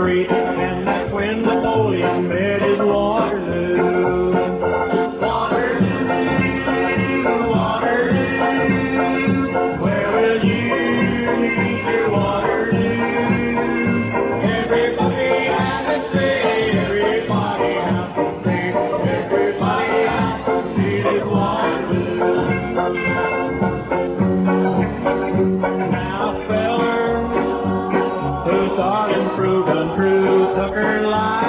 free, and that's when Napoleon met his Waterloo. Waterloo, Waterloo, where will you meet your Waterloo? Everybody has to say, everybody has to say, everybody has to see this Waterloo. Now a feller who thought and proved untrue took her life.